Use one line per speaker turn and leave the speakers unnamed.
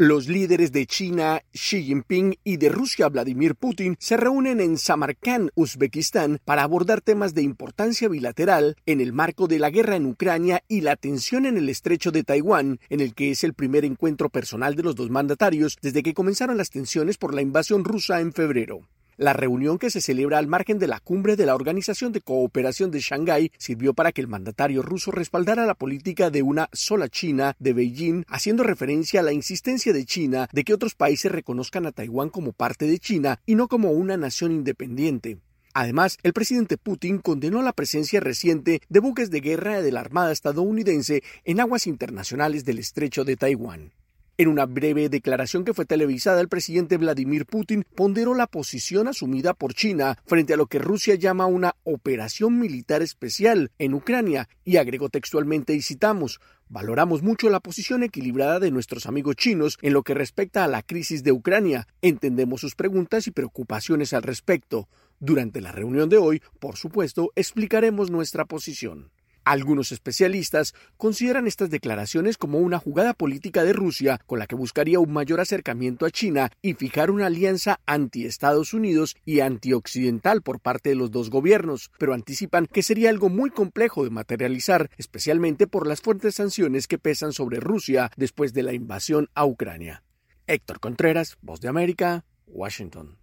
Los líderes de China, Xi Jinping, y de Rusia, Vladimir Putin, se reúnen en Samarkand, Uzbekistán, para abordar temas de importancia bilateral en el marco de la guerra en Ucrania y la tensión en el estrecho de Taiwán, en el que es el primer encuentro personal de los dos mandatarios desde que comenzaron las tensiones por la invasión rusa en febrero. La reunión, que se celebra al margen de la cumbre de la Organización de Cooperación de Shanghái, sirvió para que el mandatario ruso respaldara la política de una sola China de Beijing, haciendo referencia a la insistencia de China de que otros países reconozcan a Taiwán como parte de China y no como una nación independiente. Además, el presidente Putin condenó la presencia reciente de buques de guerra de la Armada estadounidense en aguas internacionales del estrecho de Taiwán. En una breve declaración que fue televisada, el presidente Vladimir Putin ponderó la posición asumida por China frente a lo que Rusia llama una operación militar especial en Ucrania y agregó textualmente, y citamos: "Valoramos mucho la posición equilibrada de nuestros amigos chinos en lo que respecta a la crisis de Ucrania. Entendemos sus preguntas y preocupaciones al respecto. Durante la reunión de hoy, por supuesto, explicaremos nuestra posición". Algunos especialistas consideran estas declaraciones como una jugada política de Rusia con la que buscaría un mayor acercamiento a China y fijar una alianza anti-Estados Unidos y anti-occidental por parte de los dos gobiernos, pero anticipan que sería algo muy complejo de materializar, especialmente por las fuertes sanciones que pesan sobre Rusia después de la invasión a Ucrania. Héctor Contreras, Voz de América, Washington.